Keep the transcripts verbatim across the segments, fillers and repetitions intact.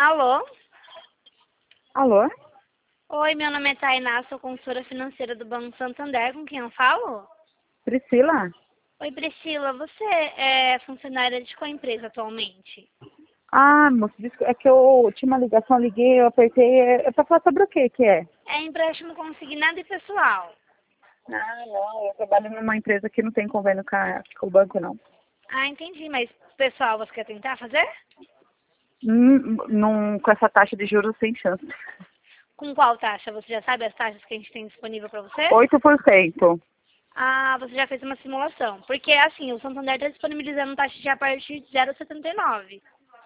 Alô? Alô? Oi, meu nome é Tainá, sou consultora financeira do Banco Santander, com quem eu falo? Priscila? Oi, Priscila, você é funcionária de qual empresa atualmente? Ah, moço, desculpa, é que eu tinha uma ligação, eu liguei, eu apertei. É, é pra falar sobre o que que é? É empréstimo consignado e pessoal. Ah, não, eu trabalho numa empresa que não tem convênio com, a- com o banco, não. Ah, entendi, mas pessoal, você quer tentar fazer? Hum, não, com essa taxa de juros sem chance. Com qual taxa? Você já sabe as taxas que a gente tem disponível para você? Oito por cento. Ah, você já fez uma simulação. Porque, assim, o Santander está disponibilizando taxa de a partir de zero vírgula setenta e nove.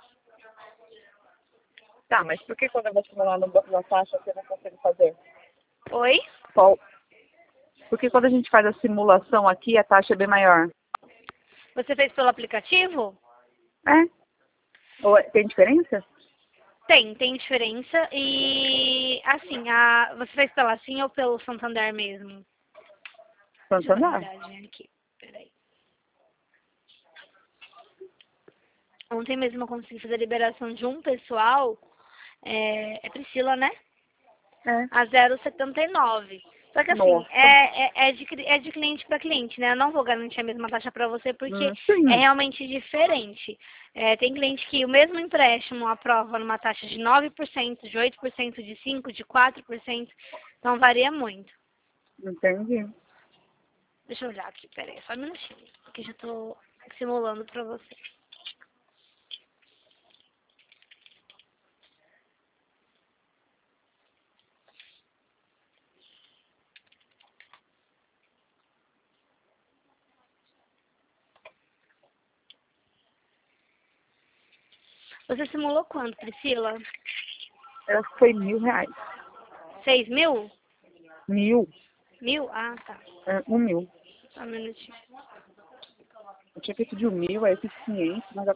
Tá, mas por que quando eu vou simular no banco da taxa você não consegue fazer? Oi? Qual? Porque quando a gente faz a simulação aqui, a taxa é bem maior. Você fez pelo aplicativo? É? Ou é- tem diferença? Tem, tem diferença. E, assim, a, você fez pela Sim ou pelo Santander mesmo? Deixa eu dar uma Santander? olhadinha aqui. Peraí. Ontem mesmo eu consegui fazer a liberação de um pessoal. É, é Priscila, né? É. A zero vírgula setenta e nove. Só que assim, Nossa. é, é, é, de, cli- é de cliente para cliente, né? Eu não vou garantir a mesma taxa para você porque Hum, é sim. realmente diferente. É, tem cliente que o mesmo empréstimo aprova numa taxa de nove por cento, de oito por cento, de cinco por cento, de quatro por cento. Então varia muito. Entendi. Deixa eu olhar aqui, peraí, só um minutinho. Porque já tô simulando para você. Você simulou quanto, Priscila? Eu acho que foi mil reais. Seis mil? Mil? Mil? Ah, tá. É, um mil. Só um minutinho. Eu tinha feito de um mil, aí eu fiz quinhentos, mas